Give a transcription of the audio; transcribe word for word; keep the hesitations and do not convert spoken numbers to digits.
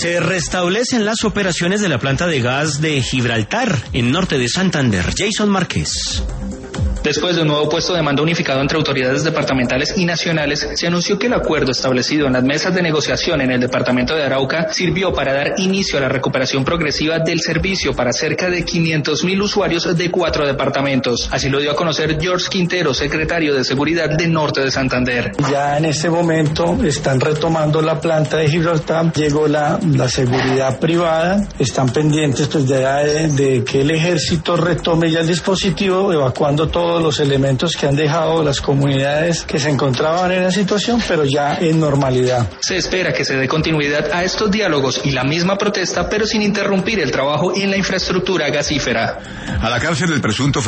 Se restablecen las operaciones de la planta de gas de Gibraltar, en norte de Santander. Jason Márquez. Después de un nuevo puesto de mando unificado entre autoridades departamentales y nacionales, se anunció que el acuerdo establecido en las mesas de negociación en el departamento de Arauca sirvió para dar inicio a la recuperación progresiva del servicio para cerca de quinientos mil usuarios de cuatro departamentos. Así lo dio a conocer George Quintero, secretario de Seguridad de Norte de Santander. Ya en este momento están retomando la planta de Gibraltar, llegó la, la seguridad privada, están pendientes pues de, de, de que el ejército retome ya el dispositivo, evacuando todo los elementos que han dejado las comunidades que se encontraban en la situación, pero ya en normalidad. Se espera que se dé continuidad a estos diálogos y la misma protesta, pero sin interrumpir el trabajo en la infraestructura gasífera. A la cárcel del presunto